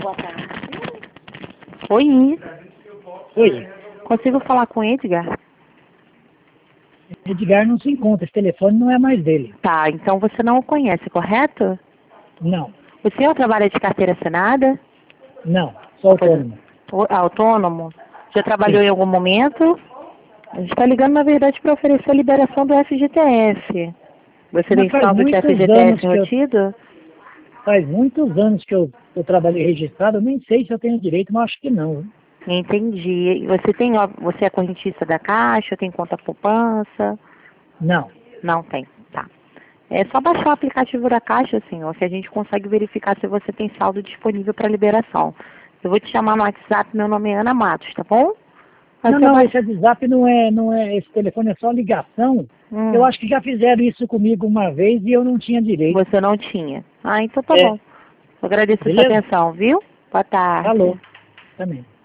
Boa tarde. Oi. Oi, Consigo falar com Edgar? Edgar não se encontra, esse telefone não é mais dele. Tá, então você não o conhece, correto? Não, O senhor trabalha de carteira assinada? não, sou autônomo. Autônomo? Já trabalhou Sim. em algum momento? A gente está ligando, na verdade, para oferecer a liberação do FGTS. Você Mas tem saldo de FGTS embutido? faz muitos anos que eu trabalhei registrado, eu nem sei se eu tenho direito, mas acho que não. Entendi. E você é correntista da Caixa, tem conta poupança? Não. Não tem, tá. É só baixar o aplicativo da Caixa, senhor, que a gente consegue verificar se você tem saldo disponível para liberação. Eu vou te chamar no WhatsApp, meu nome é Ana Matos, tá bom? Não, esse WhatsApp não é, esse telefone é só ligação. Eu acho que já fizeram isso comigo uma vez e eu não tinha direito. Você não tinha. Ah, então tá É, bom. Eu agradeço a sua beleza? atenção, viu? Boa tarde. Falou, também.